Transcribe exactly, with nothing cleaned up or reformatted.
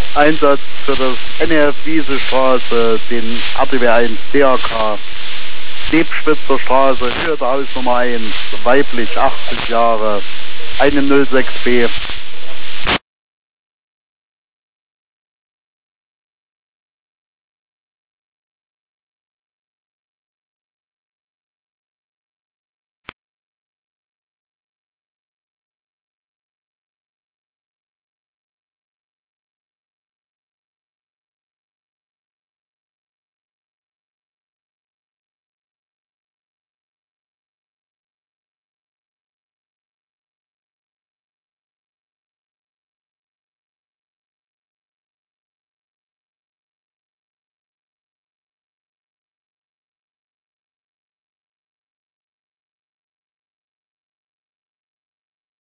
Einsatz für das N R F Wiesestraße, den R T W eins D R K, Lebspitzer Straße, Höhe der Hausnummer eins, weiblich, achtzig Jahre, eine null sechs B.